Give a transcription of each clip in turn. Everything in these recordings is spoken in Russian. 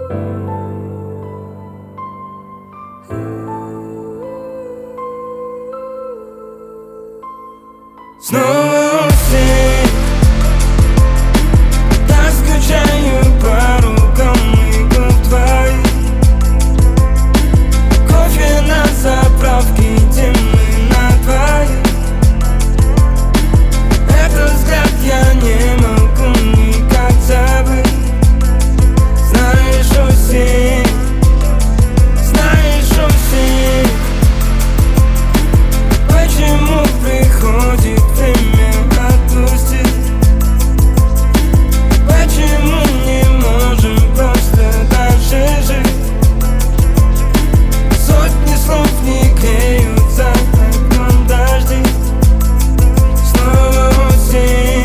Снова осень, так скучаю по рукам и губ твоих. Кофе на заправке, темный на двоих. Этот взгляд я не могу никак забыть. Знаешь, осень, знаешь, осень, почему приходит время отпустить? Почему не можем просто дальше жить? Сотни слов не клеют за окном дожди. Снова осень.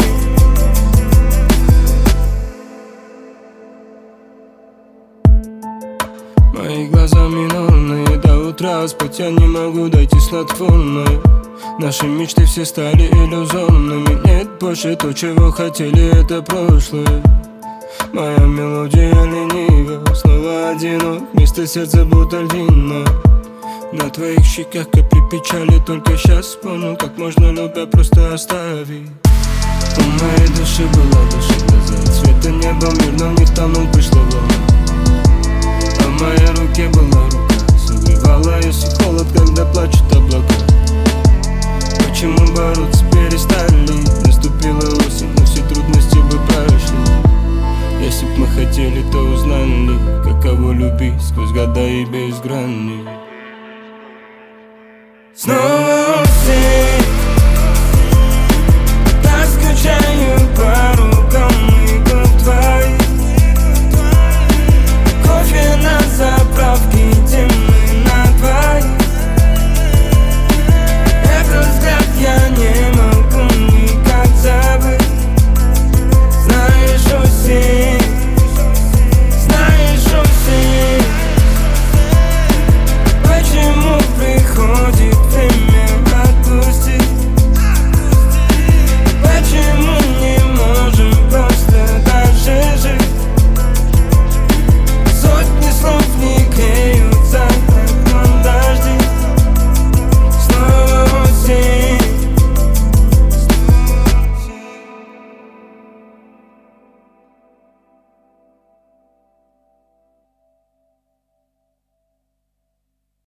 Мои глаза минорные, до утра спать я не могу, дайте снотворное. Наши мечты все стали иллюзорными. Нет больше то, чего хотели, это прошлое. Моя мелодия ленива, снова одинок, вместо сердца будто львиное. На твоих щеках капли печали, только сейчас понял, как можно любя просто оставить. У моей души была душа глаза, цвета неба мир, но не тонул, пришла волна. А в моей руке была рука, согревала если холод, когда плачут облака. Почему бороться перестали? Наступила осень, но все трудности бы прошли. Если б мы хотели, то узнали, каково любить сквозь года и без грани. Снова